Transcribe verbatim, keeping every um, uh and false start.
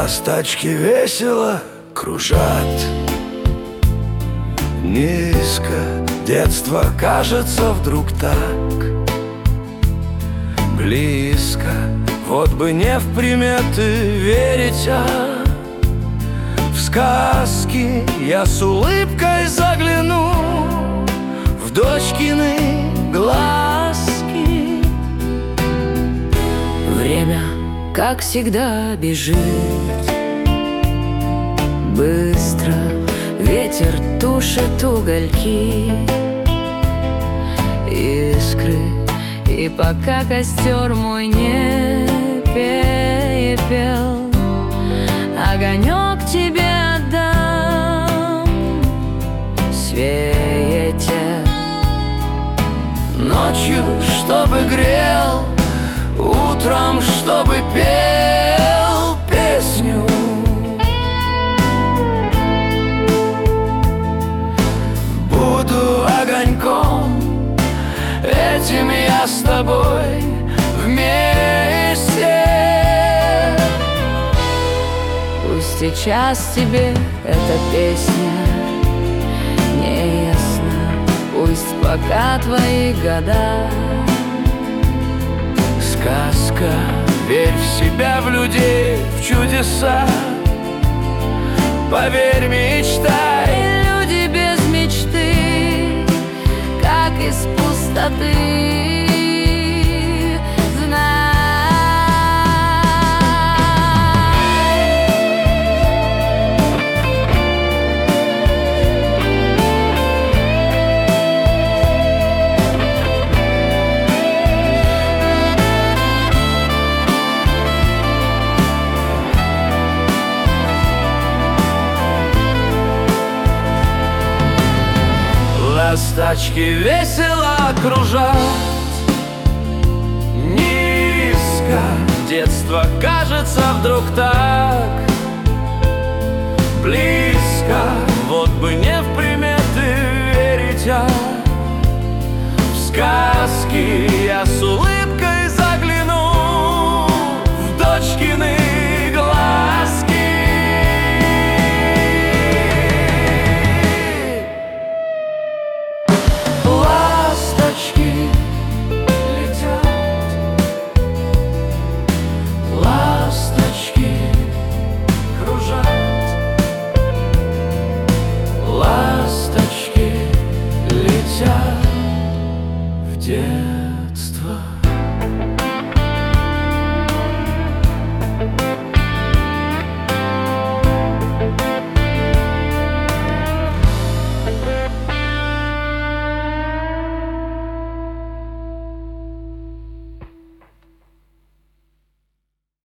Ласточки весело кружат низко. Детство кажется вдруг так близко. Вот бы не в приметы верить, а в сказки. Я с улыбкой загляну в дочкины глазки. Время, как всегда, бежит быстро. Ветер тушит угольки, искры. И пока костер мой не пепел, огонек тебе отдам в свете. Ночью, чтобы грел, утром, чтобы пел песню. Буду огоньком, этим я с тобой вместе. Пусть сейчас тебе эта песня не ясна, пусть пока твои года сказка. Верь в себя, в людей, в чудеса. Поверь, мечтай. Люди без мечты, как из пустоты. Ласточки весело кружат низко. Детство кажется вдруг так близко. Вот бы не в приметы верить, а